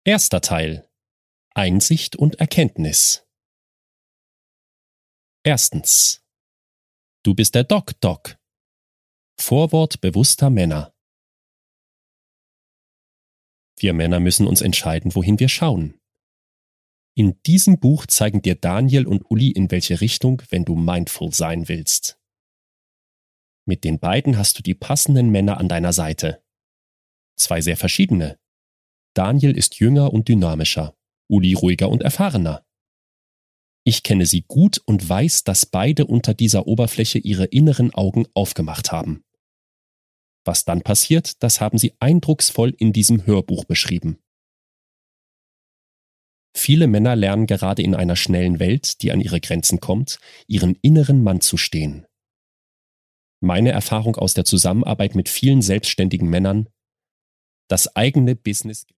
Erster Teil: Einsicht und Erkenntnis. Erstens. Du bist der Doc, Doc. Vorwort bewusster Männer. Wir Männer müssen uns entscheiden, wohin wir schauen. In diesem Buch zeigen dir Daniel und Uli, in welche Richtung, wenn du mindful sein willst. Mit den beiden hast du die passenden Männer an deiner Seite. Zwei sehr verschiedene. Daniel ist jünger und dynamischer, Uli ruhiger und erfahrener. Ich kenne sie gut und weiß, dass beide unter dieser Oberfläche ihre inneren Augen aufgemacht haben. Was dann passiert, das haben sie eindrucksvoll in diesem Hörbuch beschrieben. Viele Männer lernen gerade in einer schnellen Welt, die an ihre Grenzen kommt, ihren inneren Mann zu stehen. Meine Erfahrung aus der Zusammenarbeit mit vielen selbstständigen Männern: Das eigene Business